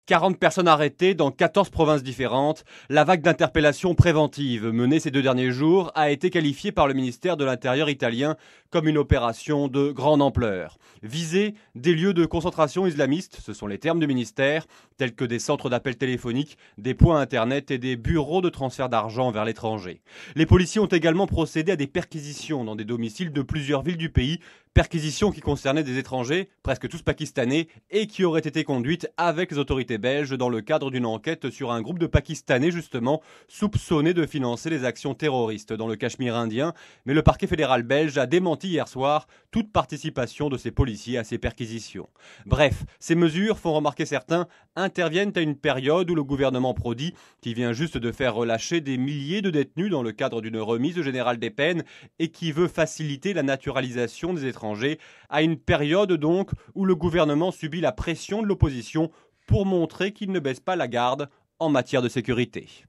40 personnes arrêtées dans 14 provinces différentes. La vague d'interpellations préventives menée ces 2 derniers jours a été qualifiée par le ministère de l'Intérieur italien comme une opération de grande ampleur. Viser des lieux de concentration islamistes, ce sont les termes du ministère, tels que des centres d'appels téléphoniques, des points internet et des bureaux de transfert d'argent vers l'étranger. Les policiers ont également procédé à des perquisitions dans des domiciles de plusieurs villes du pays, perquisitions qui concernaient des étrangers, presque tous pakistanais, et qui auraient été conduites avec les autorités belges dans le cadre d'une enquête sur un groupe de Pakistanais justement soupçonnés de financer les actions terroristes dans le Cachemire indien. Mais le parquet fédéral belge a démenti hier soir toute participation de ces policiers à ces perquisitions. Bref, ces mesures, font remarquer certains, interviennent à une période où le gouvernement Prodi, qui vient juste de faire relâcher des milliers de détenus dans le cadre d'une remise générale des peines et qui veut faciliter la naturalisation des étrangers, à une période donc où le gouvernement subit la pression de l'opposition pour montrer qu'il ne baisse pas la garde en matière de sécurité.